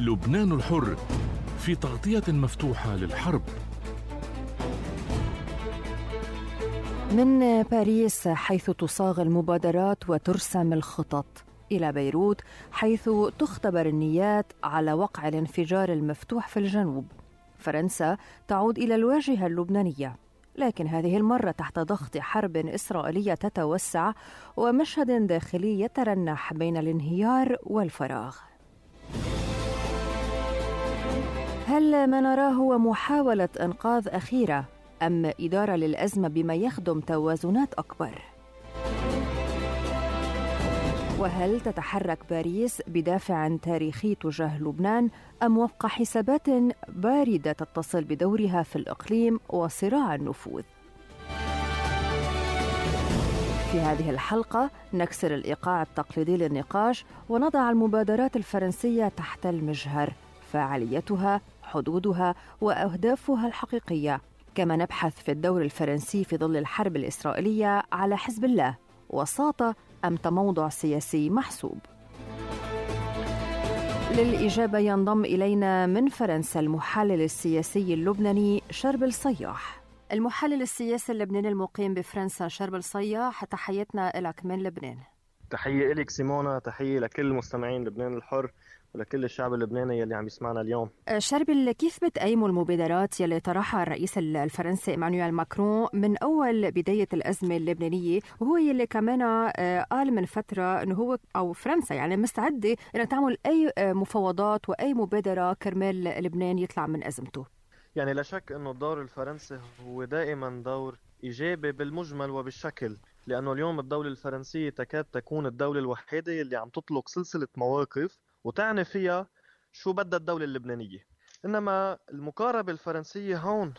لبنان الحر في تغطية مفتوحة للحرب. من باريس حيث تصاغ المبادرات وترسم الخطط، إلى بيروت حيث تختبر النيات على وقع الانفجار المفتوح في الجنوب. فرنسا تعود إلى الواجهة اللبنانية، لكن هذه المرة تحت ضغط حرب إسرائيلية تتوسع ومشهد داخلي يترنح بين الانهيار والفراغ. هل ما نراه هو محاولة إنقاذ أخيرة أم إدارة للأزمة بما يخدم توازنات أكبر؟ وهل تتحرك باريس بدافع تاريخي تجاه لبنان أم وفق حسابات باردة تتصل بدورها في الإقليم وصراع النفوذ؟ في هذه الحلقة نكسر الإيقاع التقليدي للنقاش ونضع المبادرات الفرنسية تحت المجهر، فاعليتها، حدودها وأهدافها الحقيقية، كما نبحث في الدور الفرنسي في ظل الحرب الإسرائيلية على حزب الله، وساطة أم تموضع سياسي محسوب؟ للإجابة ينضم إلينا من فرنسا المحلل السياسي اللبناني شربل صياح. المحلل السياسي اللبناني المقيم بفرنسا شربل صياح، تحياتنا لك من لبنان. تحية لك سيمونا، تحية لكل مستمعين لبنان الحر ولكل الشعب اللبناني يلي عم يسمعنا اليوم. شربل، كيف بتقيموا المبادرات يلي طرحها الرئيس الفرنسي إيمانويل ماكرون من أول بداية الأزمة اللبنانية، وهو يلي كمان قال من فترة أنه هو أو فرنسا يعني مستعدة أن تعمل أي مفاوضات وأي مبادرة كرمال لبنان يطلع من أزمته؟ يعني لا شك أنه الدور الفرنسي هو دائما دور إيجابي بالمجمل وبالشكل، لأنه اليوم الدولة الفرنسية تكاد تكون الدولة الوحيدة اللي عم تطلق سلسلة مواقف وتعني فيها شو بدها الدولة اللبنانية. إنما المقاربة الفرنسية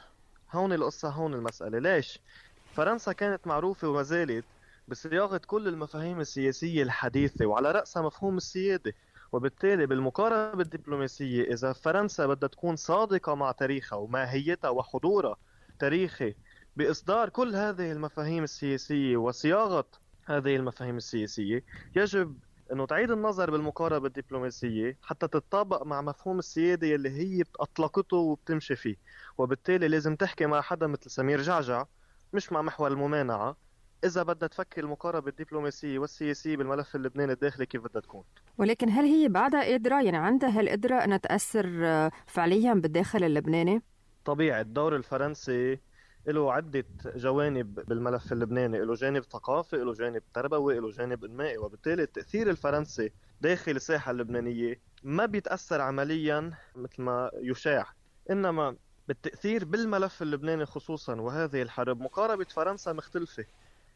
هون القصة، هون المسألة. ليش؟ فرنسا كانت معروفة وما زالت بصياغة كل المفاهيم السياسية الحديثة وعلى رأسها مفهوم السيادة، وبالتالي بالمقاربة الدبلوماسية إذا فرنسا بدها تكون صادقة مع تاريخها وماهيتها وحضورها تاريخي بإصدار كل هذه المفاهيم السياسية وصياغة هذه المفاهيم السياسية، يجب أنه تعيد النظر بالمقاربة الدبلوماسية حتى تتطابق مع مفهوم السيادة اللي هي أطلقته وبتمشي فيه. وبالتالي لازم تحكي مع حدا مثل سمير جعجع، مش مع محور الممانعة، إذا بدها تفكر المقاربة الدبلوماسية والسياسية بالملف اللبناني الداخلي كيف بدها تكون. ولكن هل هي بعدها قادرة، يعني عندها هالقدرة أن تأثر فعليا بالداخل اللبناني؟ طبيعي الدور الفرنسي له عدة جوانب بالملف اللبناني، له جانب ثقافي، له جانب تربوي، له جانب إنمائي، وبالتالي التأثير الفرنسي داخل الساحة اللبنانية ما بيتأثر عمليا مثل ما يشاع، إنما بالتأثير بالملف اللبناني خصوصا وهذه الحرب مقاربة فرنسا مختلفة.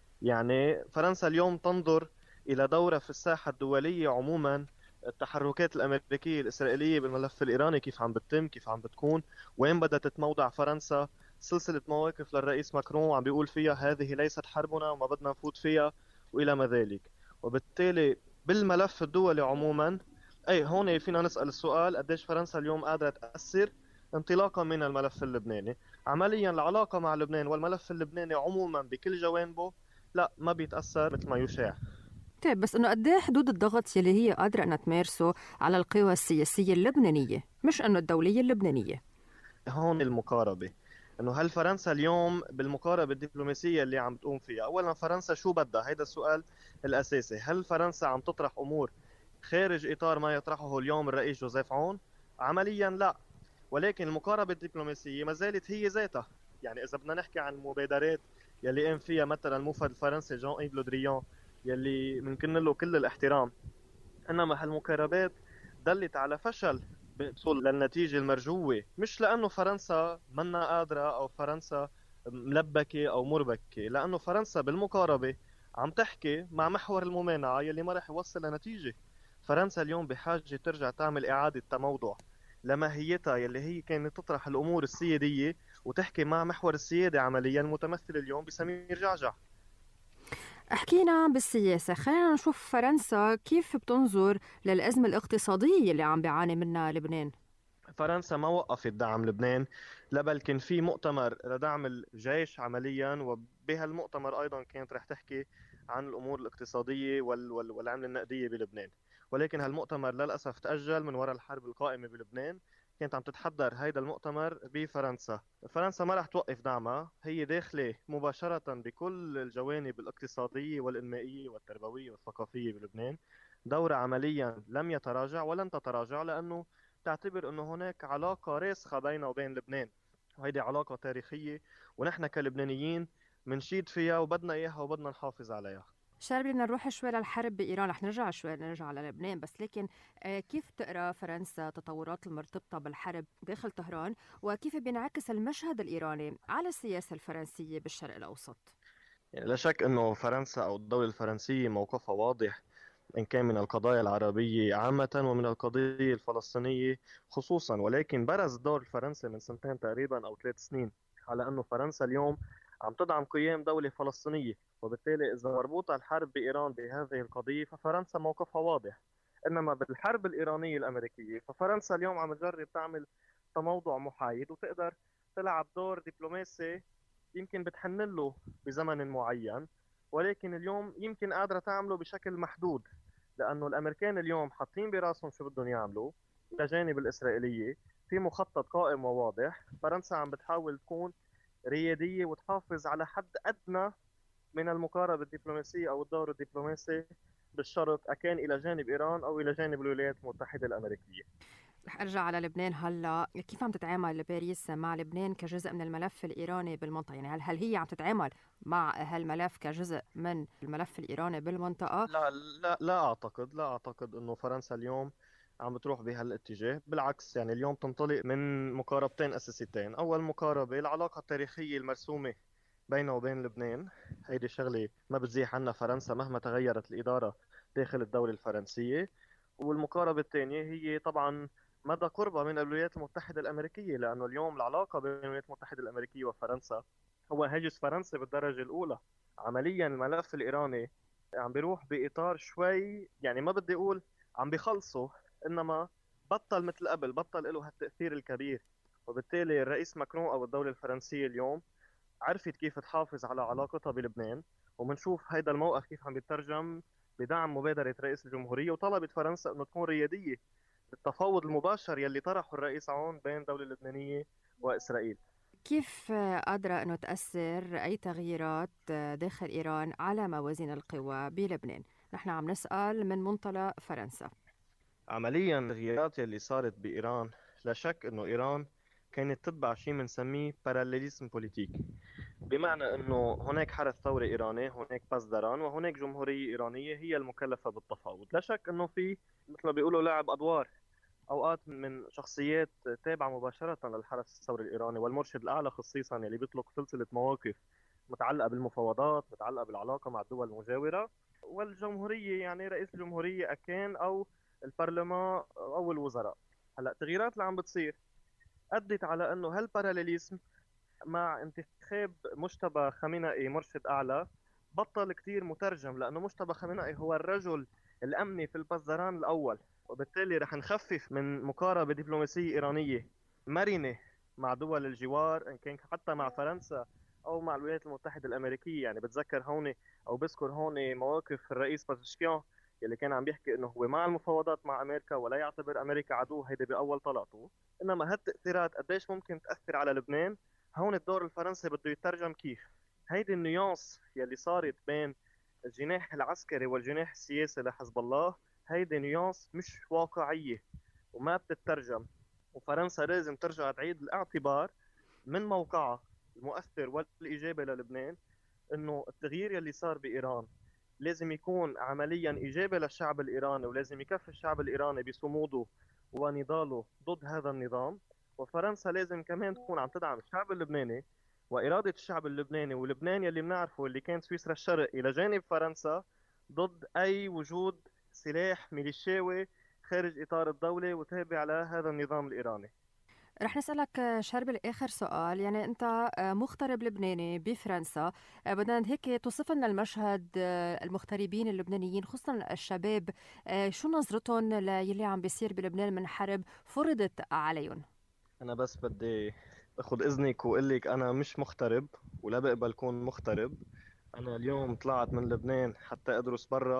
يعني فرنسا اليوم تنظر إلى دورة في الساحة الدولية عموما، التحركات الأمريكية الإسرائيلية بالملف الإيراني كيف عم بتتم، كيف عم بتكون، وين بدها تتموضع فرنسا. سلسلة مواقف للرئيس ماكرون عم بيقول فيها هذه ليست حربنا وما بدنا نفوت فيها وإلى ما ذلك. وبالتالي بالملف الدولي عموما هون فينا نسأل السؤال قديش فرنسا اليوم قادرة تأثر انطلاقا من الملف اللبناني. عمليا العلاقة مع لبنان والملف اللبناني عموما بكل جوانبه لا ما بيتأثر مثل ما يشاع. طيب بس انه قد ايه حدود الضغط يلي هي قادره انها تمارسه على القوى السياسيه اللبنانيه، مش انه الدوليه اللبنانيه؟ هون المقاربه، انه هل فرنسا اليوم بالمقاربه الدبلوماسيه اللي عم تقوم فيها، اولا فرنسا شو بدها؟ هيدا السؤال الاساسي. هل فرنسا عم تطرح امور خارج اطار ما يطرحه اليوم الرئيس جوزيف عون؟ عمليا لا، ولكن المقاربه الدبلوماسيه ما زالت هي ذاتها. يعني اذا بدنا نحكي عن المبادرات يلي قام فيها مثلا الموفد الفرنسي جان ايف لو دريان يلي ممكن له كل الاحترام، انما هالمقاربات دلت على فشل بالوصول للنتيجة المرجوة، مش لأنه فرنسا منا قادرة أو فرنسا ملبكة أو مربكة، لأنه فرنسا بالمقاربة عم تحكي مع محور الممانعة يلي ما رح يوصل لنتيجة. فرنسا اليوم بحاجة ترجع تعمل إعادة تموضع لماهيتها يلي هي كانت تطرح الأمور السيادية وتحكي مع محور السيادة عمليا متمثل اليوم بسمير جعجع. حكينا بالسياسة، خلينا نشوف فرنسا كيف بتنظر للأزمة الاقتصادية اللي عم بيعاني منها لبنان. فرنسا ما وقفت دعم لبنان، لا بل كان في مؤتمر لدعم الجيش عمليا، وبهالمؤتمر أيضا كانت رح تحكي عن الأمور الاقتصادية والعملة النقدية بلبنان. ولكن هالمؤتمر للأسف تأجل من وراء الحرب القائمة بلبنان. كانت عم تتحضر هيدا المؤتمر بفرنسا. فرنسا ما رح توقف دعمها، هي داخلة مباشرة بكل الجوانب الاقتصادية والإنمائية والتربوية والثقافية بلبنان. دورة عمليا لم يتراجع ولن تتراجع، لأنه تعتبر أنه هناك علاقة راسخة بينه وبين لبنان، وهيدي علاقة تاريخية، ونحن كلبنانيين منشيد فيها وبدنا إياها وبدنا نحافظ عليها. شاربي، بدنا نروح شوي للحرب بإيران، رح نرجع شوي نرجع على لبنان، بس لكن كيف تقرأ فرنسا تطورات المرتبطة بالحرب داخل طهران، وكيف بينعكس المشهد الإيراني على السياسة الفرنسية بالشرق الأوسط؟ يعني لا شك أنه فرنسا أو الدولة الفرنسية موقفها واضح، إن كان من القضايا العربية عامة ومن القضية الفلسطينية خصوصا. ولكن برز الدور الفرنسي من سنتين تقريبا أو 3 سنين على أنه فرنسا اليوم عم تدعم قيام دولة فلسطينية، وبالتالي إذا مربوطة الحرب بإيران بهذه القضية ففرنسا موقفها واضح. إنما بالحرب الإيرانية الأمريكية ففرنسا اليوم عم تجرب تعمل تموضع محايد وتقدر تلعب دور دبلوماسي يمكن بتحن له بزمن معين، ولكن اليوم يمكن قادرة تعمله بشكل محدود، لأنه الأمريكان اليوم حاطين براسهم شو بدهم يعملوا إلى جانب الإسرائيلية. في مخطط قائم وواضح. فرنسا عم بتحاول تكون ريادية وتحافظ على حد أدنى من المقاربة الدبلوماسية أو الدور الدبلوماسي بالشرق، أكان إلى جانب إيران أو إلى جانب الولايات المتحدة الأمريكية. رح أرجع على لبنان هلا. كيف عم تتعامل باريس مع لبنان كجزء من الملف الإيراني بالمنطقة؟ يعني هل هي عم تتعامل مع هالملف كجزء من الملف الإيراني بالمنطقة؟ لا أعتقد أنه فرنسا اليوم عم بتروح بهالاتجاه. بالعكس، يعني اليوم تنطلق من مقاربتين أساسيتين. أول مقاربة العلاقة التاريخية المرسومة بينه وبين لبنان، هيدي شغلة ما بتزيح عنها فرنسا مهما تغيرت الإدارة داخل الدولة الفرنسية. والمقاربة الثانية هي طبعا مدى قربها من الولايات المتحدة الأمريكية، لأنه اليوم العلاقة بين الولايات المتحدة الأمريكية وفرنسا هو هاجس فرنسي بالدرجة الأولى. عمليا الملف الإيراني عم بيروح بإطار شوي، يعني ما بدي أقول عم بيخلصوا، إنما بطل مثل قبل، بطل له هالتأثير الكبير. وبالتالي الرئيس ماكرون أو الدولة الفرنسية اليوم عرفت كيف تحافظ على علاقتها بلبنان، وبنشوف هيدا الموقف كيف عم يترجم بدعم مبادرة رئيس الجمهورية. وطلبت فرنسا أنه تكون ريادية بالتفاوض المباشر يلي طرحه الرئيس عون بين الدولة اللبنانية وإسرائيل. كيف قادرة أنه تأثر أي تغييرات داخل إيران على موازين القوى بلبنان؟ نحن عم نسأل من منطلق فرنسا. عمليا التغييرات يلي صارت بإيران، لا شك أنه إيران كانت تتبع شيء بنسميه باراليليزم بوليتيك، بمعنى أنه هناك حرس ثوري إيراني، هناك بازدران، وهناك جمهورية إيرانية هي المكلفة بالتفاوض. لا شك أنه في مثل ما بيقولوا لاعب أدوار، أوقات من شخصيات تابعة مباشرة للحرس الثوري الإيراني والمرشد الأعلى خصيصا، يلي بيطلق سلسلة مواقف متعلقة بالمفاوضات، متعلقة بالعلاقة مع الدول المجاورة، والجمهورية يعني رئيس الجمهورية أكان أو البرلمان أو الوزراء. هلا التغييرات اللي عم بتصير أدت على أنه هالباراليليزم مع انتخاب مجتبى خامنئي مرشد أعلى بطل كتير مترجم، لأنه مجتبى خامنئي هو الرجل الأمني في البزران الأول. وبالتالي رح نخفف من مقاربة دبلوماسية إيرانية مرنة مع دول الجوار، إن كان حتى مع فرنسا أو مع الولايات المتحدة الأمريكية. يعني بتذكر هون أو بذكر هون مواقف الرئيس بازشكيان اللي كان عم بيحكي إنه هو مع المفاوضات مع أمريكا ولا يعتبر أمريكا عدو، هيدي بأول طلعته. إنما هالتأثيرات قديش ممكن تأثر على لبنان؟ هون الدور الفرنسي بده يترجم كيف هيدي النيانس يلي صارت بين الجناح العسكري والجناح السياسي لحزب الله، هيدي نيانس مش واقعية وما بتترجم. وفرنسا لازم ترجع تعيد الاعتبار من موقعها المؤثر والإيجابي للبنان، انه التغيير يلي صار بإيران لازم يكون عمليا إيجابي للشعب الإيراني، ولازم يكفي الشعب الإيراني بصموده ونضاله ضد هذا النظام. وفرنسا لازم كمان تكون عم تدعم الشعب اللبناني وإرادة الشعب اللبناني، ولبنان يلي بنعرفه اللي كان سويسرا الشرق إلى جانب فرنسا، ضد أي وجود سلاح ميليشياوي خارج إطار الدولة وتابع لهذا النظام الإيراني. رح نسألك شرب آخر سؤال. يعني أنت مغترب لبناني بفرنسا، بدنا هيك توصف لنا المشهد، المغتربين اللبنانيين خصوصا الشباب، شو نظرتهم للي عم بيصير بلبنان من حرب فرضت عليهم؟ أنا بس بدي أخذ إذنك وأقول لك أنا مش مغترب ولا بقبل كون مغترب. أنا اليوم طلعت من لبنان حتى أدرس برا،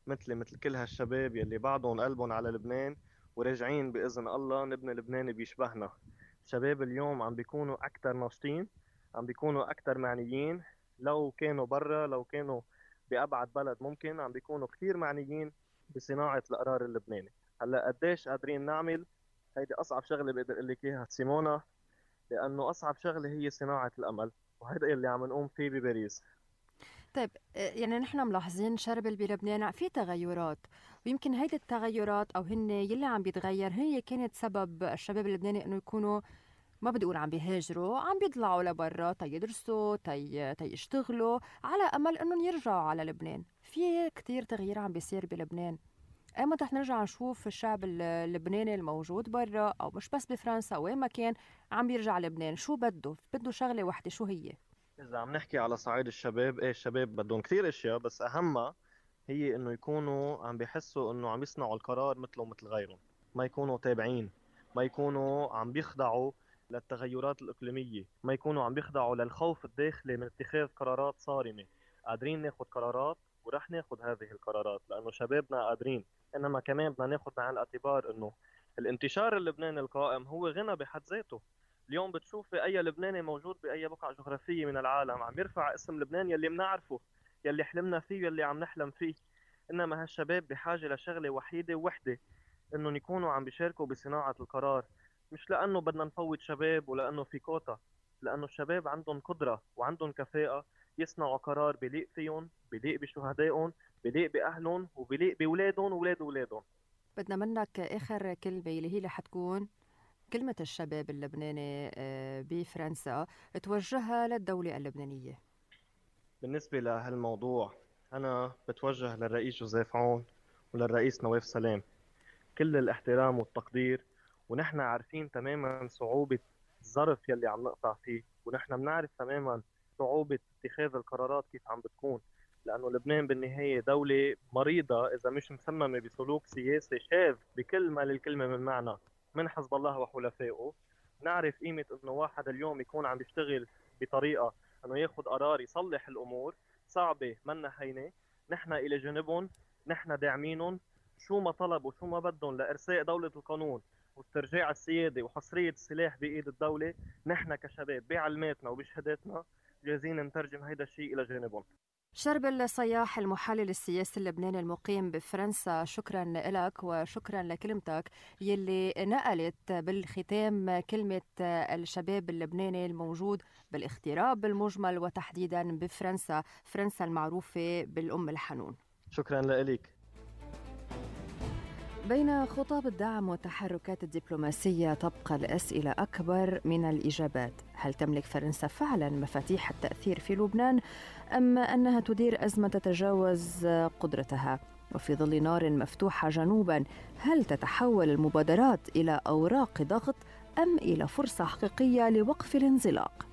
مثل كل هالشباب يلي بعضهم قلبهم على لبنان وراجعين بإذن الله نبني لبنان بيشبهنا. شباب اليوم عم بيكونوا أكثر ناشطين، عم بيكونوا أكثر معنيين، لو كانوا برا لو كانوا بأبعد بلد ممكن عم بيكونوا كثير معنيين بصناعة القرار اللبناني. هلا قديش قادرين نعمل؟ هيدي أصعب شغلة بقدر أقول لك إياها سيمونا، لأنه أصعب شغلة هي صناعة الأمل، وهذا اللي عم نقوم فيه بباريس. طيب، يعني نحن ملاحظين شربل بلبنان في تغيرات، ويمكن هيدي التغيرات او هن يلي عم بيتغير هي كانت سبب الشباب اللبناني انه يكونوا، ما بدي اقول عم بيهاجروا، عم بيطلعوا لبرا تيدرسوا تيشتغلوا على امل انهم يرجعوا على لبنان. في كتير تغيير عم بيصير بلبنان. ايمتى رح نرجع نشوف الشعب اللبناني الموجود برا او مش بس بفرنسا وين ما كان عم بيرجع لبنان؟ شو بده شغله وحده، شو هي؟ إذا عم نحكي على صعيد الشباب، إيه الشباب بدهم كثير أشياء، بس أهمها هي إنه يكونوا عم بيحسوا إنه عم يصنعوا القرار مثله ومثل غيرهم، ما يكونوا تابعين، ما يكونوا عم بيخضعوا للتغيرات الإقليمية، ما يكونوا عم بيخضعوا للخوف الداخلي من اتخاذ قرارات صارمة. قادرين ناخد قرارات ورح ناخد هذه القرارات لأنه شبابنا قادرين، إنما كمان بدنا ناخد بعين الاعتبار إنه الانتشار اللبناني القائم هو غنى بحد ذاته. اليوم بتشوفي أي لبناني موجود بأي بقعة جغرافية من العالم عم يرفع اسم لبنان يلي بنعرفه، يلي حلمنا فيه، يلي عم نحلم فيه. إنما هالشباب بحاجة لشغلة وحيدة ووحدة، إنهم يكونوا عم بيشاركوا بصناعة القرار. مش لأنه بدنا نفوت شباب ولأنه في كوتا، لأنه الشباب عندهم قدرة وعندهم كفاءة يصنعوا قرار بيليق فيهم، بيليق بشهدائهم، بيليق بأهلهم، وبيليق بأولادهم وولاد أولادهم. بدنا منك آخر كلمة اللي هي رح تكون كلمة الشباب اللبناني بفرنسا توجهها للدولة اللبنانية. بالنسبة لهالموضوع أنا بتوجه للرئيس جوزيف عون وللرئيس نواف سلام كل الاحترام والتقدير، ونحن عارفين تماما صعوبة الظرف يلي عم نقطع فيه، ونحن بنعرف تماما صعوبة اتخاذ القرارات كيف عم بتكون، لأنه لبنان بالنهاية دولة مريضة إذا مش مسممة بسلوك سياسي شاذ بكل ما للكلمة من معنى من حزب الله وحلفائه. نعرف قيمة إنه واحد اليوم يكون عم يشتغل بطريقة إنه ياخد قرار يصلح الأمور صعبة منا هينة. نحن إلى جانبهم، نحن داعمينهم شو ما طلبوا شو ما بدهم لإرساء دولة القانون واسترجاع السيادة وحصرية السلاح بإيد الدولة. نحن كشباب بعلماتنا وبشهاداتنا جاهزين نترجم هيدا الشيء إلى جانبهم. شربل صياح المحلل السياسي اللبناني المقيم بفرنسا، شكرا لك وشكرا لكلمتك يلي نقلت بالختام كلمة الشباب اللبناني الموجود بالاغتراب بالمجمل وتحديدا بفرنسا، فرنسا المعروفة بالأم الحنون. شكرا لك. بين خطاب الدعم والتحركات الدبلوماسية تبقى الأسئلة أكبر من الإجابات. هل تملك فرنسا فعلاً مفاتيح التأثير في لبنان أم أنها تدير أزمة تتجاوز قدرتها؟ وفي ظل نار مفتوحة جنوباً، هل تتحول المبادرات إلى أوراق ضغط أم إلى فرصة حقيقية لوقف الانزلاق؟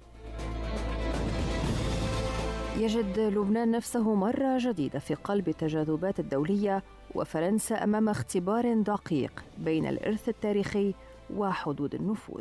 يجد لبنان نفسه مرة جديدة في قلب التجاذبات الدولية، وفرنسا أمام اختبار دقيق بين الإرث التاريخي وحدود النفوذ.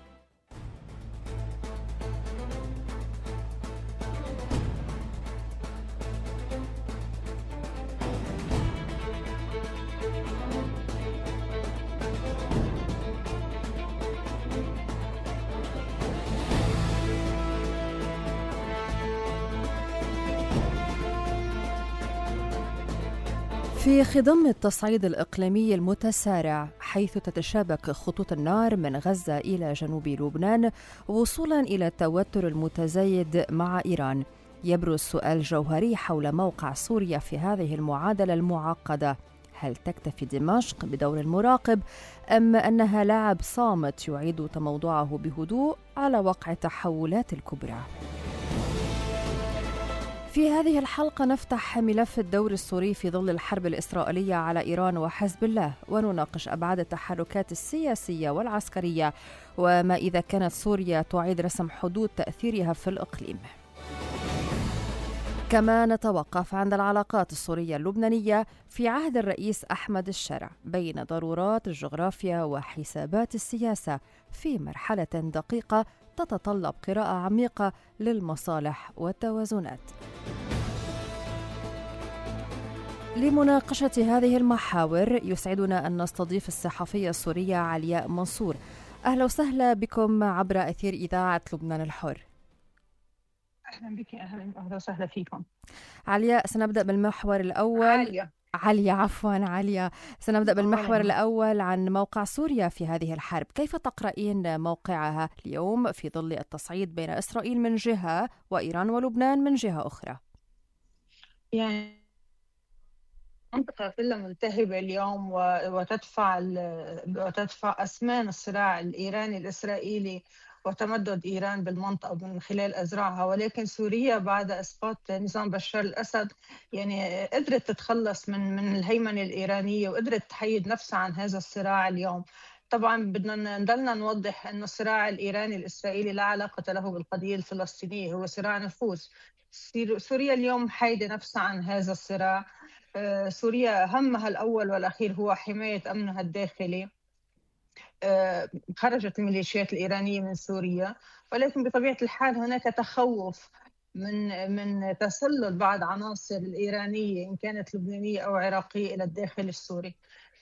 في خضم التصعيد الإقليمي المتسارع حيث تتشابك خطوط النار من غزة إلى جنوب لبنان وصولاً إلى التوتر المتزايد مع إيران، يبرز سؤال جوهري حول موقع سوريا في هذه المعادلة المعقدة. هل تكتفي دمشق بدور المراقب أم أنها لاعب صامت يعيد تموضعه بهدوء على وقع التحولات الكبرى؟ في هذه الحلقة نفتح ملف الدور السوري في ظل الحرب الإسرائيلية على إيران وحزب الله، ونناقش أبعاد التحركات السياسية والعسكرية وما إذا كانت سوريا تعيد رسم حدود تأثيرها في الإقليم. كما نتوقف عند العلاقات السورية اللبنانية في عهد الرئيس أحمد الشرع بين ضرورات الجغرافيا وحسابات السياسة في مرحلة دقيقة تتطلب قراءة عميقة للمصالح والتوازنات. لمناقشة هذه المحاور يسعدنا أن نستضيف الصحفية السورية علياء منصور. أهلا وسهلا بكم عبر أثير إذاعة لبنان الحر. أهلا بك. أهلا وسهلا فيكم. علياء، سنبدأ بالمحور الأول. عليا سنبدأ بالمحور الأول عن موقع سوريا في هذه الحرب. كيف تقرأين موقعها اليوم في ظل التصعيد بين إسرائيل من جهة وإيران ولبنان من جهة أخرى؟ يعني المنطقة كلها ملتهبة اليوم وتدفع أسمان الصراع الإيراني الإسرائيلي وتمدد إيران بالمنطقة من خلال أزرعها. ولكن سوريا بعد إسقاط نظام بشار الأسد يعني قدرت تتخلص من الهيمنة الإيرانية وقدرت تحيد نفسها عن هذا الصراع اليوم. طبعا بدنا نضلنا نوضح أن الصراع الإيراني الإسرائيلي لا علاقة له بالقضية الفلسطينية، هو صراع نفوذ. سوريا اليوم حايدة نفسها عن هذا الصراع. سوريا همها الأول والأخير هو حماية أمنها الداخلي. خرجت الميليشيات الإيرانية من سوريا، ولكن بطبيعة الحال هناك تخوف من تسلل بعض عناصر الإيرانية إن كانت لبنانية أو عراقية إلى الداخل السوري.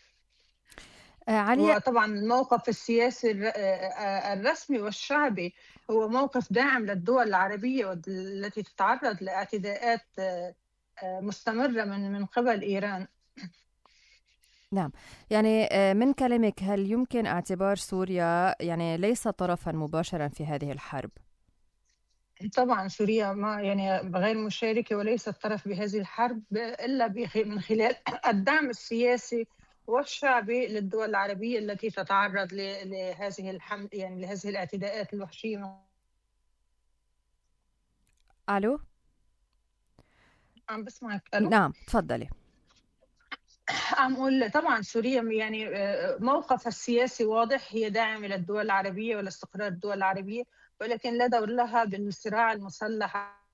وطبعا الموقف السياسي الرسمي والشعبي هو موقف داعم للدول العربية التي تتعرض لاعتداءات مستمرة من قبل إيران. نعم، يعني من كلامك هل يمكن اعتبار سوريا يعني ليس طرفا مباشرا في هذه الحرب؟ طبعا سوريا ما يعني غير مشاركة وليست طرف بهذه الحرب إلا من خلال الدعم السياسي والشعبي للدول العربية التي تتعرض لهذه يعني لهذه الاعتداءات الوحشية. ألو؟ عم بسمعك. ألو؟ نعم تفضلي. عم أقول طبعا سوريا يعني موقفها السياسي واضح، هي داعمة للدول العربية ولاستقرار الدول العربية، ولكن لا دور لها بالصراع المسلح.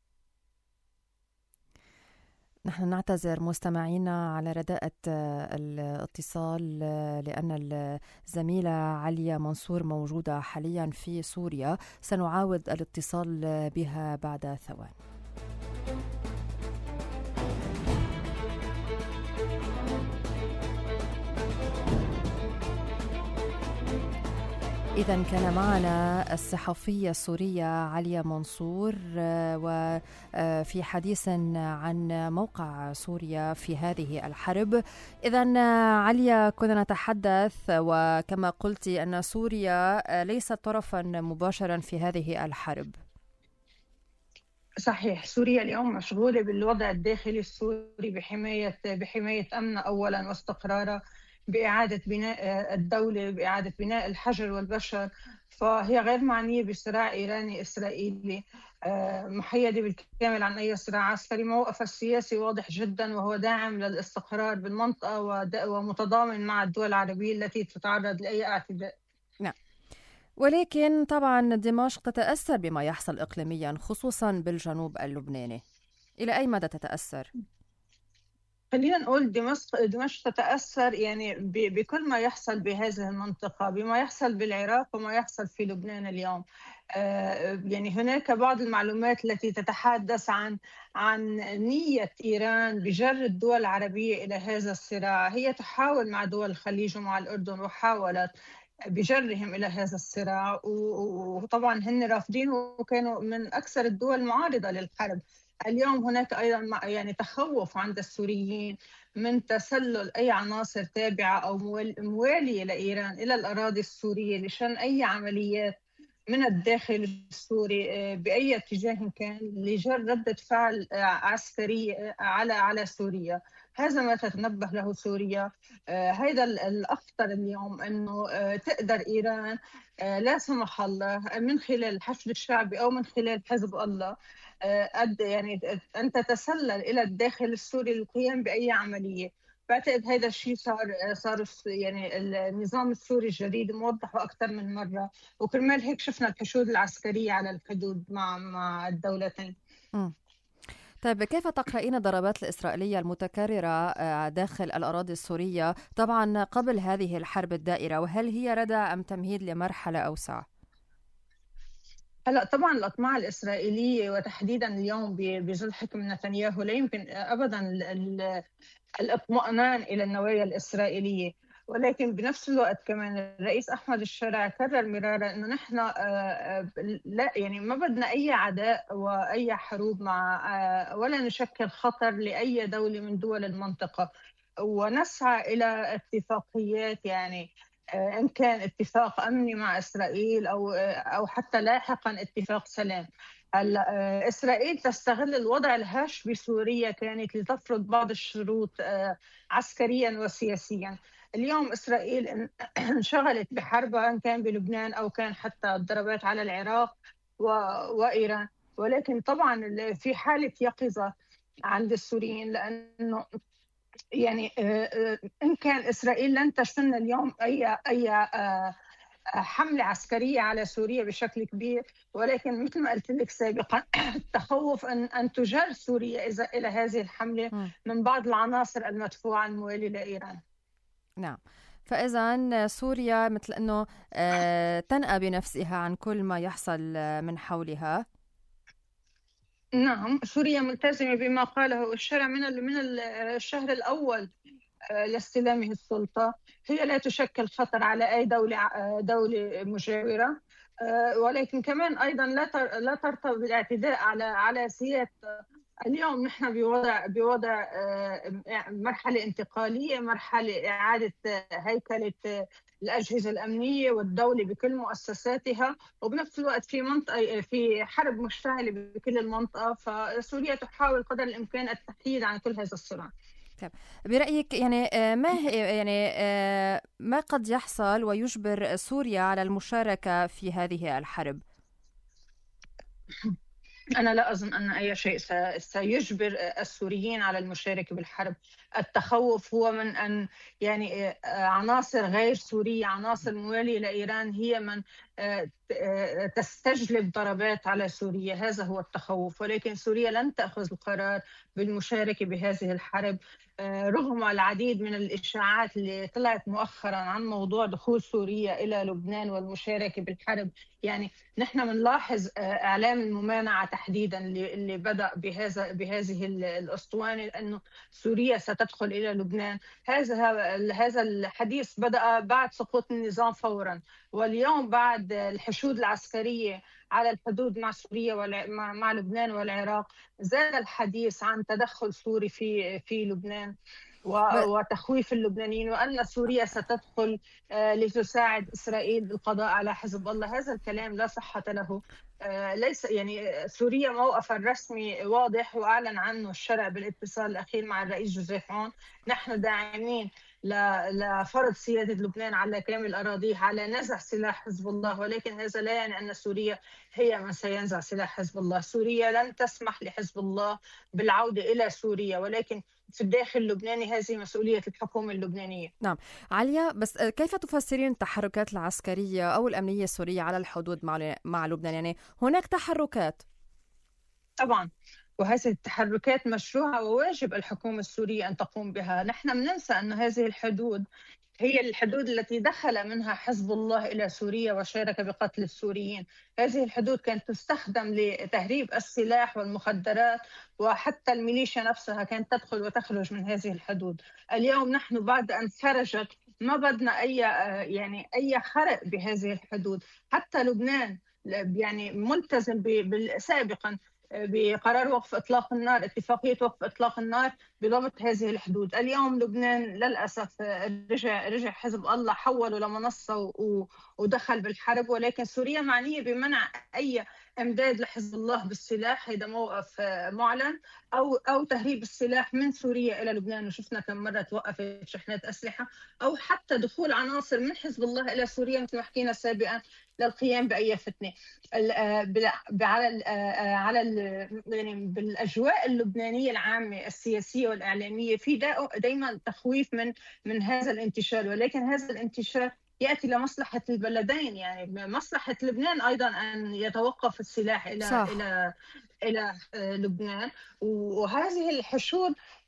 نحن نعتذر مستمعينا على رداءة الاتصال لأن الزميلة عليا منصور موجودة حاليا في سوريا. سنعاود الاتصال بها بعد ثوان. إذن كان معنا الصحفية السورية عليا منصور وفي حديث عن موقع سوريا في هذه الحرب. إذن عليا كنا نتحدث وكما قلت أن سوريا ليست طرفا مباشرا في هذه الحرب. صحيح، سوريا اليوم مشغولة بالوضع الداخلي السوري بحماية أمنها أولا واستقرارها، بإعادة بناء الدولة، بإعادة بناء الحجر والبشر. فهي غير معنية بصراع إيراني إسرائيلي، محيدة بالكامل عن أي صراع عسكري. موقفها السياسي واضح جدا وهو داعم للاستقرار بالمنطقة ومتضامن مع الدول العربية التي تتعرض لأي اعتداء. نعم، ولكن طبعا دمشق تتأثر بما يحصل إقليميا خصوصا بالجنوب اللبناني. إلى أي مدى تتأثر؟ خلينا نقول دمشق تتأثر يعني بكل ما يحصل بهذه المنطقة، بما يحصل بالعراق وما يحصل في لبنان اليوم. يعني هناك بعض المعلومات التي تتحدث عن نية إيران بجر الدول العربية إلى هذا الصراع. هي تحاول مع دول الخليج ومع الأردن وحاولت بجرهم إلى هذا الصراع، وطبعا هن رافضين وكانوا من أكثر الدول المعارضة للحرب. اليوم هناك أيضا يعني تخوف عند السوريين من تسلل أي عناصر تابعة أو موالية لإيران إلى الأراضي السورية لشن أي عمليات من الداخل السوري بأي اتجاه كان لجر ردة فعل عسكرية على سوريا. هذا ما تتنبه له سوريا. هذا الأخطر اليوم أنه تقدر إيران لا سمح الله من خلال الحشد الشعبي أو من خلال حزب الله يعني أن تتسلل إلى الداخل السوري للقيام بأي عملية. بعتقد هذا الشيء صار يعني النظام السوري الجديد موضحه أكثر من مرة، وكرمال هيك شفنا الحشود العسكرية على الحدود مع الدولتين. طيب، كيف تقرأين الضربات الإسرائيلية المتكررة داخل الأراضي السورية طبعا قبل هذه الحرب الدائرة، وهل هي ردع أم تمهيد لمرحلة أوسع؟ هلا طبعا الاطماع الاسرائيليه وتحديدا اليوم بظل حكم نتنياهو لا يمكن ابدا الاطمئنان الى النوايا الاسرائيليه، ولكن بنفس الوقت كمان الرئيس احمد الشرع كرر مرارا انه نحن لا يعني ما بدنا اي عداء واي حروب مع ولا نشكل خطر لاي دوله من دول المنطقه، ونسعى الى اتفاقيات يعني ان كان اتفاق امني مع اسرائيل او حتى لاحقا اتفاق سلام. إسرائيل تستغل الوضع الهش بسوريا كانت لتفرض بعض الشروط عسكريا وسياسيا. اليوم إسرائيل انشغلت بحربها إن كان بلبنان أو كان حتى الضربات على العراق وإيران، ولكن طبعا في حالة يقظة عند السوريين، لأنه يعني إن كان إسرائيل لن تشن اليوم أي حملة عسكرية على سوريا بشكل كبير، ولكن مثل ما قلت لك سابقا التخوف أن تجر سوريا إلى هذه الحملة من بعض العناصر المدفوعة الموالية لإيران. نعم، فإذا سوريا مثل أنه تنأى بنفسها عن كل ما يحصل من حولها. نعم، سوريا ملتزمة بما قاله الشرع من الشهر الأول لاستلامه السلطة. هي لا تشكل خطر على أي دولة مجاورة، ولكن كمان أيضا لا ترتضي الاعتداء على سيادة. اليوم نحن بوضع مرحلة انتقالية، مرحلة إعادة هيكلة الأجهزة الأمنية والدولة بكل مؤسساتها، وبنفس الوقت في حرب مشتعلة بكل المنطقة، فسوريا تحاول قدر الإمكان التحييد عن كل هذا الصراع. طيب، برأيك يعني ما قد يحصل ويجبر سوريا على المشاركة في هذه الحرب؟ أنا لا أظن أن أي شيء سيجبر السوريين على المشاركة بالحرب. التخوف هو من أن يعني عناصر غير سورية، عناصر موالية لإيران، هي من تستجلب ضربات على سوريا. هذا هو التخوف، ولكن سوريا لن تأخذ القرار بالمشاركة بهذه الحرب رغم العديد من الإشاعات اللي طلعت مؤخرا عن موضوع دخول سوريا إلى لبنان والمشاركة بالحرب. يعني نحن بنلاحظ إعلام الممانعة تحديدا اللي بدأ بهذه الأسطوانة أنه سوريا ستدخل إلى لبنان. هذا الحديث بدأ بعد سقوط النظام فورا، واليوم بعد الحشود العسكرية على الحدود مع سوريا مع لبنان والعراق زاد الحديث عن تدخل سوري في لبنان وتخويف اللبنانيين، وأن سوريا ستدخل لتساعد إسرائيل بالقضاء على حزب الله. هذا الكلام لا صحة له. ليس يعني سوريا موقفها الرسمي واضح وأعلن عنه الشرع بالاتصال الأخير مع الرئيس جوزيف عون. نحن داعمين لفرض سيادة لبنان على كامل أراضيه، على نزع سلاح حزب الله، ولكن هذا لا يعني أن سوريا هي من سينزع سلاح حزب الله. سوريا لن تسمح لحزب الله بالعودة إلى سوريا، ولكن في الداخل اللبناني هذه مسؤولية الحكومة اللبنانية. نعم عليا، بس كيف تفسرين التحركات العسكرية أو الأمنية السورية على الحدود مع لبنان؟ يعني هناك تحركات طبعا، وهذه التحركات مشروعة وواجب الحكومة السورية أن تقوم بها. نحن بننسى أن هذه الحدود هي الحدود التي دخل منها حزب الله إلى سوريا وشارك بقتل السوريين. هذه الحدود كانت تستخدم لتهريب السلاح والمخدرات، وحتى الميليشيا نفسها كانت تدخل وتخرج من هذه الحدود. اليوم نحن بعد أن خرجت ما بدنا أي خرق بهذه الحدود. حتى لبنان يعني ملتزم سابقا بقرار وقف إطلاق النار، اتفاقية وقف إطلاق النار بضبط هذه الحدود. اليوم لبنان للأسف رجع حزب الله حوله لمنصة ودخل بالحرب، ولكن سوريا معنية بمنع أي امداد لحزب الله بالسلاح. هذا موقف معلن، او تهريب السلاح من سوريا الى لبنان، وشفنا كم مره توقفت شحنات اسلحه، او حتى دخول عناصر من حزب الله الى سوريا مثل ما حكينا سابقا للقيام باي فتنه. يعني بالاجواء اللبنانيه العامه السياسيه والاعلاميه في دائما تخويف من هذا الانتشار، ولكن هذا الانتشار يأتي لمصلحة البلدين. يعني مصلحة لبنان أيضا أن يتوقف السلاح إلى لبنان. وهذه الحشود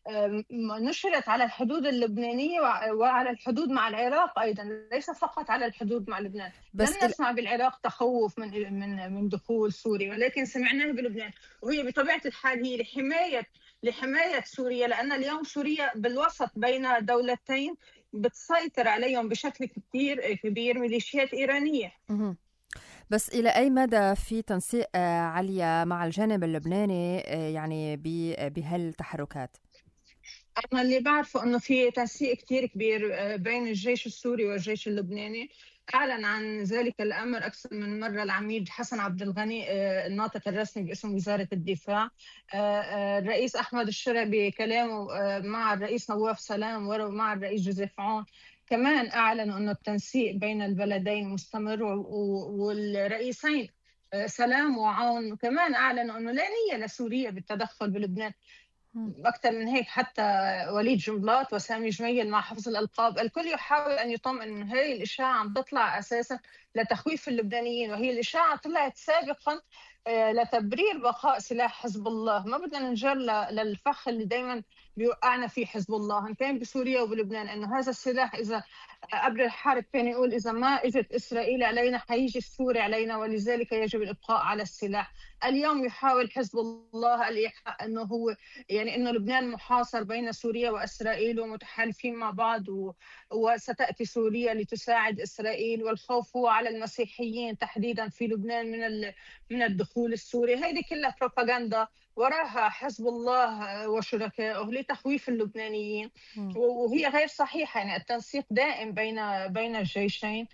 نشرت على الحدود اللبنانية وعلى الحدود مع العراق أيضا، ليس فقط على الحدود مع لبنان. لم نسمع بالعراق تخوف من دخول سوريا، ولكن سمعناه بلبنان، وهي بطبيعة الحال هي لحماية سوريا، لأن اليوم سوريا بالوسط بين دولتين بتسيطر عليهم بشكل كثير كبير ميليشيات إيرانية. بس إلى أي مدى في تنسيق عليا مع الجانب اللبناني يعني بهالتحركات؟ أنا اللي بعرفه أنه في تنسيق كتير كبير بين الجيش السوري والجيش اللبناني. أعلن عن ذلك الأمر أكثر من مرة العميد حسن عبد الغني الناطق الرسمي باسم وزارة الدفاع. الرئيس أحمد الشرع بكلامه مع الرئيس نواف سلام ومع الرئيس جوزيف عون كمان أعلنوا أنه التنسيق بين البلدين مستمر، والرئيسين سلام وعون كمان أعلنوا أنه لا نية لسوريا بالتدخل بلبنان. أكثر من هيك حتى وليد جنبلاط وسامي جميل مع حفظ الألقاب الكل يحاول أن يطمئن أن هذه الإشاعة عم تطلع أساسا لتخويف اللبنانيين، وهي الإشاعة طلعت سابقا لتبرير بقاء سلاح حزب الله. ما بدنا ننجر للفخ اللي دائما بيوقعنا فيه حزب الله، إن كان بسوريا وبلبنان، إنه هذا السلاح إذا قبل الحرب كان يقول إذا ما إجت إسرائيل علينا حيجي السوري علينا، ولذلك يجب الإبقاء على السلاح. اليوم يحاول حزب الله الإيحاء أنه هو يعني أنه لبنان محاصر بين سوريا وإسرائيل ومتحالفين مع بعض، وستأتي سوريا لتساعد إسرائيل، والخوف هو على المسيحيين تحديدا في لبنان من الدخول السوري. هذه كلها بروباغندا وراها حزب الله وشركائه لتخويف اللبنانيين، وهي غير صحيحة. يعني التنسيق دائم بين الجيشين،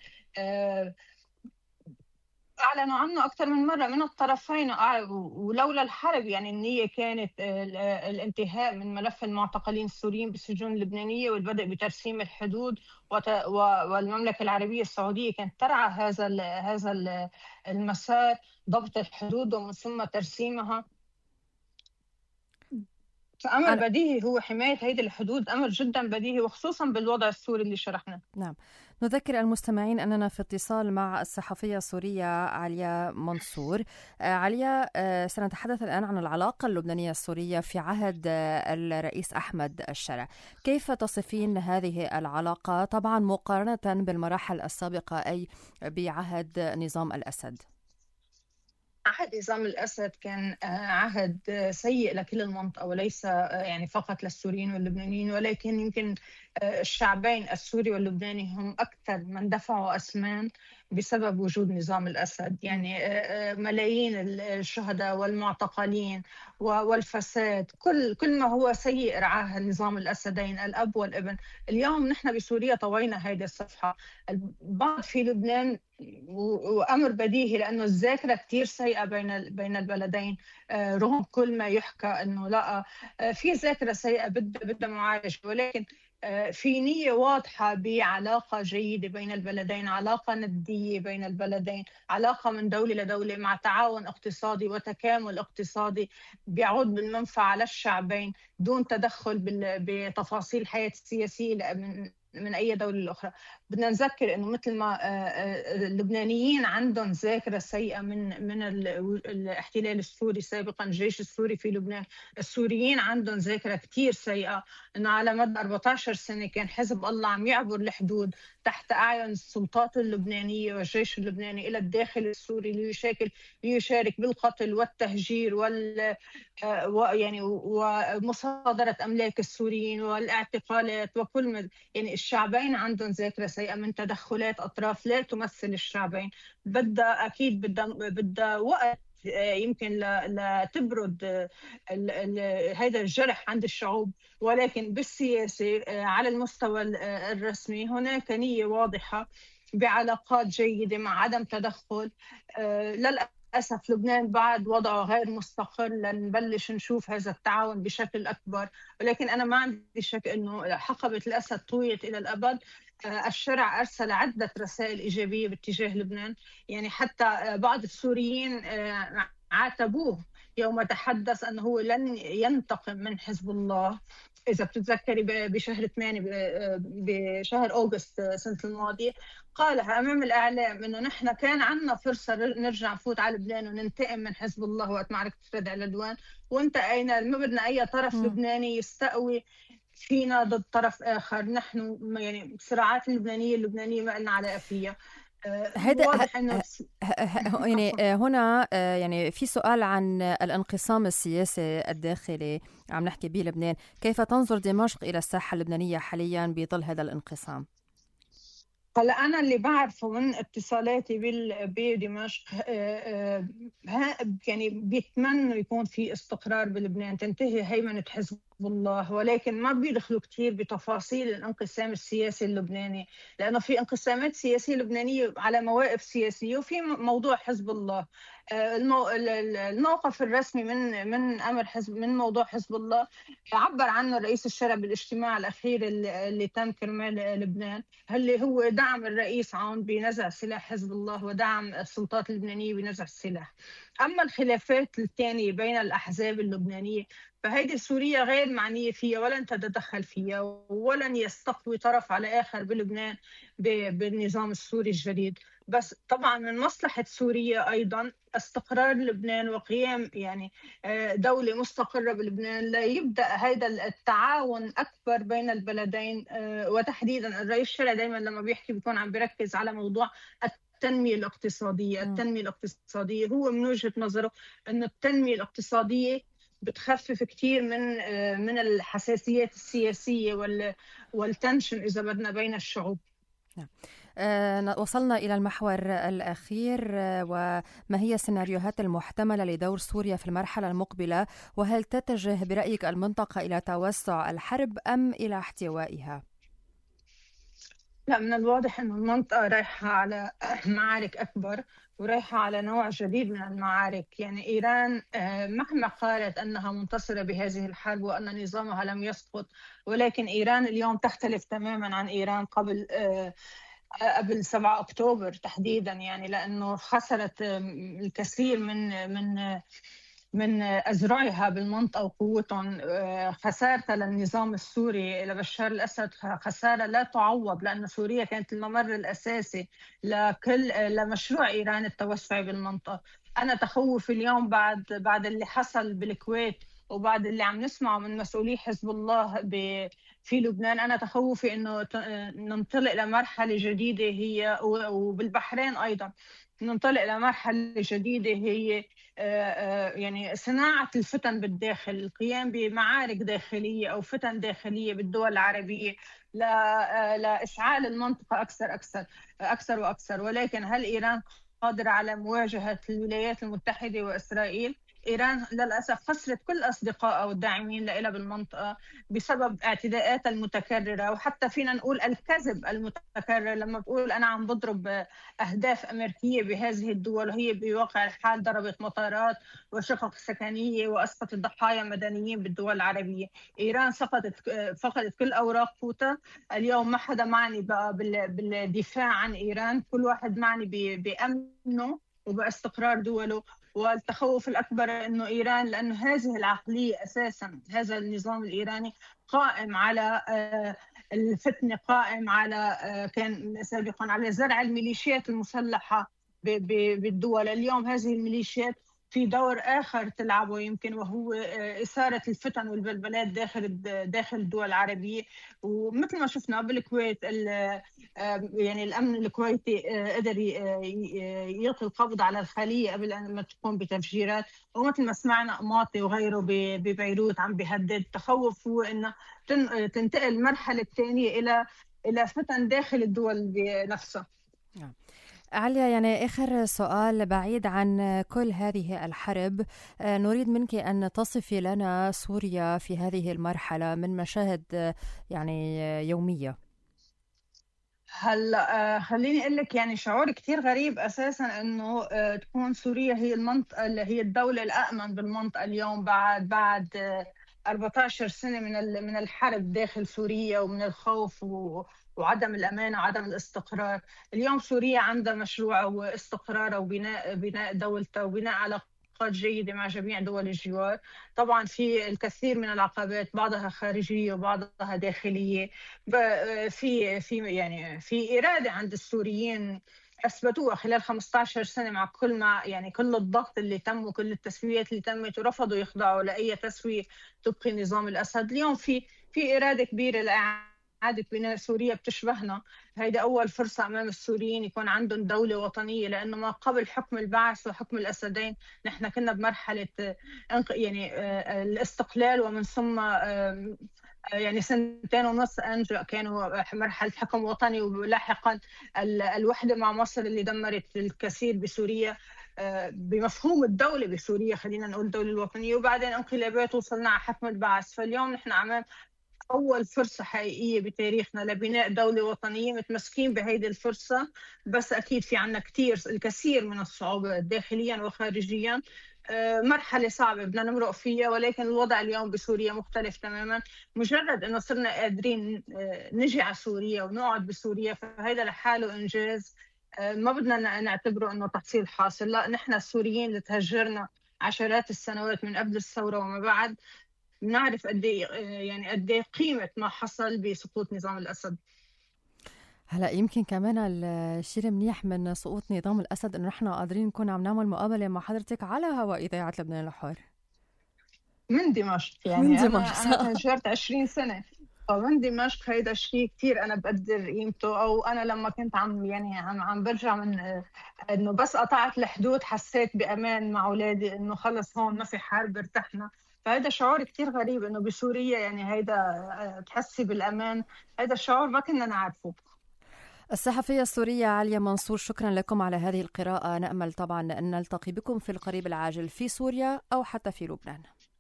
أعلنوا عنه أكثر من مرة من الطرفين، ولولا الحرب يعني النية كانت الانتهاء من ملف المعتقلين السوريين بالسجون اللبنانية والبدء بترسيم الحدود، والمملكة العربية السعودية كانت ترعى هذا المسار، ضبط الحدود ومن ثم ترسيمها. فأمر بديهي هو حماية هذه الحدود، أمر جدا بديهي، وخصوصا بالوضع السوري اللي شرحنا. نعم. نذكر المستمعين أننا في اتصال مع الصحفية السورية عليا منصور. عليا، سنتحدث الآن عن العلاقة اللبنانية السورية في عهد الرئيس أحمد الشرع. كيف تصفين هذه العلاقة طبعا مقارنة بالمراحل السابقة أي بعهد نظام الأسد؟ عهد نظام الأسد كان عهد سيء لكل المنطقة، وليس يعني فقط للسوريين واللبنانيين، ولكن يمكن الشعبين السوري واللبناني هم أكثر من دفعوا أثمان بسبب وجود نظام الأسد. يعني ملايين الشهداء والمعتقلين والفساد، كل ما هو سيء رعاه نظام الأسدين الأب والابن. اليوم نحن بسوريا طوينا هذه الصفحة، البعض في لبنان، وأمر بديهي لأنه الذاكرة كتير سيئة بين البلدين، رغم كل ما يحكى أنه لا في ذاكرة سيئة بدها معالجة، ولكن في نية واضحة بعلاقة جيدة بين البلدين، علاقة ندية بين البلدين، علاقة من دولة لدولة مع تعاون اقتصادي وتكامل اقتصادي بيعود بالمنفعة على الشعبين دون تدخل بتفاصيل الحياة السياسية من أي دولة الأخرى. بدنا نذكر إنه مثل ما اللبنانيين عندهم ذاكرة سيئة من الاحتلال السوري سابقا، الجيش السوري في لبنان، السوريين عندهم ذاكرة كتير سيئة، إنه على مدى 14 سنة كان حزب الله عم يعبر الحدود تحت أعين السلطات اللبنانية والجيش اللبناني إلى الداخل السوري ليشارك بالقتل والتهجير يعني ومصادرة أملاك السوريين والاعتقالات وكل يعني الشعبين عندهم ذاكرة سيئة من تدخلات أطراف لا تمثل الشعبين. بدها وقت يمكن لتبرد هذا الجرح عند الشعوب، ولكن بالسياسة على المستوى الرسمي هناك نية واضحة بعلاقات جيدة مع عدم تدخل. للأسف لبنان بعد وضعه غير مستقر لنبلش نشوف هذا التعاون بشكل أكبر، ولكن أنا ما عندي شك أنه حقبة الأسد طويت إلى الأبد. الشرع أرسل عدة رسائل إيجابية باتجاه لبنان، يعني حتى بعض السوريين عاتبوه يوم تحدث أنه لن ينتقم من حزب الله، إذا بتتذكري بشهر 8 بشهر أغسطس سنة الماضية، قالها أمام الإعلام إنه نحن كان عندنا فرصة نرجع نفوت على لبنان وننتقم من حزب الله وقت معركة ردع العدوان، وانتهينا. ما بدنا أي طرف لبناني يستقوي فينا ضد طرف آخر. نحن يعني الصراعات اللبنانية ما لنا علاقة فيها. هذا واضح إنه يعني هنا يعني في سؤال عن الانقسام السياسي الداخلي عم نحكي به لبنان. كيف تنظر دمشق إلى الساحة اللبنانية حاليا بظل هذا الانقسام؟ هلا أنا اللي بعرفه من اتصالاتي بدمشق يعني بيتمنوا يكون في استقرار بلبنان، تنتهي هيمنة حزب الله، ولكن ما بيدخلوا كتير بتفاصيل الانقسام السياسي اللبناني، لأنه في انقسامات سياسية لبنانية على مواقف سياسية، وفي موضوع حزب الله. الموقف الرسمي من أمر من موضوع حزب الله عبر عنه الرئيس الشرعي بالاجتماع الأخير اللي تم كرمال لبنان، اللي هو دعم الرئيس عون بنزع سلاح حزب الله ودعم السلطات اللبنانية بنزع السلاح. أما الخلافات الثانية بين الأحزاب اللبنانية فهيدي سوريا غير معنية فيها ولن تتدخل فيها، ولن يستقوي طرف على آخر بلبنان بالنظام السوري الجديد. بس طبعا من مصلحة سوريا أيضا استقرار لبنان وقيام يعني دولة مستقرة بلبنان، لا يبدأ هذا التعاون أكبر بين البلدين. وتحديدا الرئيس الشرعي دائما لما بيحكي بيكون عم بيركز على موضوع التنمية الاقتصادية. التنمية الاقتصادية هو من وجهة نظره أن التنمية الاقتصادية بتخفف كتير من الحساسيات السياسية والتنشن إذا بدنا بين الشعوب. وصلنا إلى المحور الأخير، وما هي السيناريوهات المحتملة لدور سوريا في المرحلة المقبلة؟ وهل تتجه برأيك المنطقة إلى توسع الحرب أم إلى احتوائها؟ لا، من الواضح أن المنطقة رايحة على معارك أكبر ورايحة على نوع جديد من المعارك. يعني إيران مهما قالت أنها منتصرة بهذه الحرب وأن نظامها لم يسقط، ولكن إيران اليوم تختلف تماما عن إيران قبل 7 أكتوبر تحديدا، يعني لأنه خسرت الكثير من أذرعها بالمنطقة وقوتهم. خسارة للنظام السوري لبشار الأسد خسارة لا تعوض، لأن سوريا كانت الممر الأساسي لمشروع إيران التوسعي بالمنطقة. أنا تخوف اليوم بعد اللي حصل بالكويت وبعد اللي عم نسمعه من مسؤولي حزب الله في لبنان، أنا تخوفي إنه ننطلق لمرحلة جديدة هي، وبالبحرين أيضا ننطلق لمرحلة جديدة هي يعني صناعة الفتن بالداخل، القيام بمعارك داخلية أو فتن داخلية بالدول العربية لإشعال المنطقة أكثر وأكثر. ولكن هل إيران قادرة على مواجهة الولايات المتحدة وإسرائيل؟ إيران للأسف خسرت كل أصدقائها والداعمين لها بالمنطقة بسبب اعتداءاتها المتكررة، وحتى فينا نقول الكذب المتكرر لما بقول أنا عم بضرب أهداف أمريكية بهذه الدول، وهي بواقع الحال ضربت مطارات وشقق سكنية وأسقطت ضحايا مدنيين بالدول العربية. إيران فقدت كل أوراق قوتها. اليوم ما حدا معني بقى بالدفاع عن إيران، كل واحد معني بأمنه وباستقرار دوله. والتخوف الأكبر أنه إيران، لأنه هذه العقلية أساساً، هذا النظام الإيراني قائم على الفتنة، قائم على كان سابقاً على زرع الميليشيات المسلحة بالدول. اليوم هذه الميليشيات في دور آخر تلعبه يمكن، وهو إثارة الفتن والبلبلات داخل الدول العربية. ومثل ما شفنا بالكويت يعني الأمن الكويتي قدر يلقي القبض على الخلية قبل أن ما تقوم بتفجيرات، ومثل ما سمعنا قماطي وغيره ببيروت عم بيهدد. التخوف هو أنه تنتقل المرحلة الثانية إلى فتن داخل الدول نفسها. عليا، يعني آخر سؤال بعيد عن كل هذه الحرب، نريد منك أن تصفي لنا سوريا في هذه المرحلة من مشاهد يعني يومية. هلا خليني أقول لك، يعني شعور كتير غريب أساساً إنه تكون سوريا هي المنطقة اللي هي الدولة الأأمن بالمنطقة اليوم بعد 14 سنة من الحرب داخل سوريا ومن الخوف وعدم الأمان وعدم الاستقرار. اليوم سوريا عندها مشروع واستقرار وبناء دولتها وبناء علاقات جيدة مع جميع دول الجوار. طبعا في الكثير من العقبات، بعضها خارجية وبعضها داخلية. في إرادة عند السوريين اثبتوها خلال 15 سنه، مع كل ما يعني كل الضغط اللي تم وكل التسويات اللي تمت، ورفضوا يخضعوا لاي تسويه تبقي نظام الاسد. اليوم في اراده كبيره لاعاده بناء سوريا بتشبهنا. هيدا اول فرصه امام السوريين يكون عندهم دوله وطنيه، لانه ما قبل حكم البعث وحكم الاسدين نحن كنا بمرحله الاستقلال، ومن ثم يعني 2.5 أنجأ كانوا مرحلة حكم وطني، ولاحقا الوحدة مع مصر اللي دمرت الكثير بسوريا بمفهوم الدولة بسوريا، خلينا نقول الدولة الوطنية، وبعدين انقلابات وصلنا على حكم البعث. فاليوم نحن أمام أول فرصة حقيقية بتاريخنا لبناء دولة وطنية، متمسكين بهيدي الفرصة. بس أكيد في عنا الكثير من الصعوبات داخليا وخارجيا. مرحلة صعبة بدنا نمرق فيها، ولكن الوضع اليوم بسوريا مختلف تماما. مجرد أنه صرنا قادرين نجي على سوريا ونقعد بسوريا، فهذا لحاله إنجاز ما بدنا نعتبره أنه تحصيل حاصل. لا، نحن السوريين اللي تهجرنا عشرات السنوات من قبل الثورة وما بعد بنعرف قد ايه قيمة ما حصل بسقوط نظام الأسد. هلا يمكن كمان الشيء المنيح من سقوط نظام الأسد إنه نحن قادرين نكون عم نعمل مقابلة مع حضرتك على هواء إذاعة لبنان الحر من دمشق. يعني من دمشق. أنا هاجرت 20 سنة، فمن دمشق هيدا شيء كتير أنا بقدر قيمته. أو أنا لما كنت عم برجع من إنه بس قطعت الحدود حسيت بأمان مع أولادي، إنه خلص هون ما في حرب، ارتحنا. فهذا شعور كتير غريب إنه بسوريا يعني هيدا تحسي بالأمان. هيدا الشعور ما كنا نعرفه. الصحفية السورية عليا منصور، شكرا لكم على هذه القراءة. نأمل طبعا أن نلتقي بكم في القريب العاجل في سوريا أو حتى في لبنان.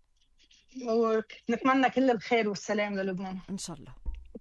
ونتمنى كل الخير والسلام للبنان إن شاء الله.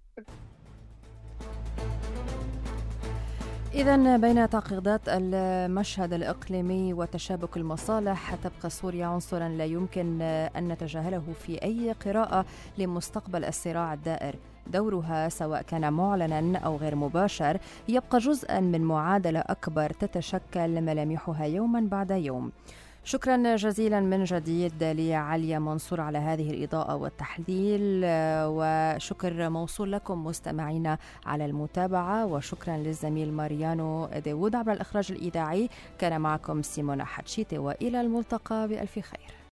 إذن بين تعقيدات المشهد الإقليمي وتشابك المصالح، تبقى سوريا عنصرا لا يمكن أن نتجاهله في أي قراءة لمستقبل الصراع الدائر. دورها سواء كان معلنا أو غير مباشر يبقى جزءا من معادلة أكبر تتشكل ملامحها يوما بعد يوم. شكرا جزيلا من جديد لعليا منصور على هذه الإضاءة والتحليل، وشكر موصول لكم مستمعينا على المتابعة، وشكرا للزميل ماريانو داود عبر الإخراج الإذاعي. كان معكم سيمونا حتشيتي، وإلى الملتقى بألف خير.